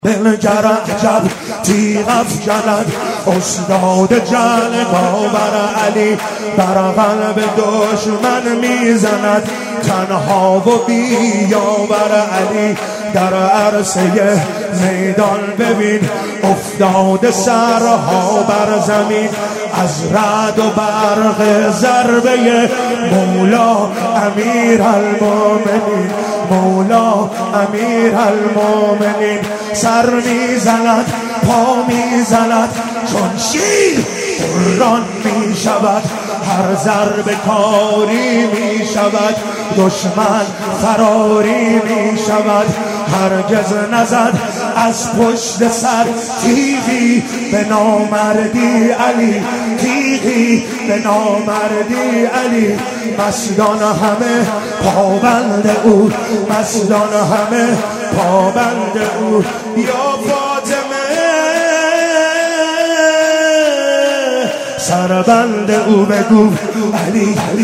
دلگر عجب تیغ افکند استاد جلگا بر علی، بر قلب دشمن میزند تنها و بیاور علی. در عرصه میدان ببین افتاده سرها بر زمین، از رعد و برق ضربه مولا امیر المومنین، مولا امیر المومنین. سر میزند پا میزند چون شیر قرآن میشود، هر ضربه کاری میشود دشمن فراری میشود. هرگز نزد از پشت سر تیغی به نامردی علی، تیغی به نامردی علی. مستان همه پابند او، مستان همه پابند او. یا فاطمه سربند او بگو علی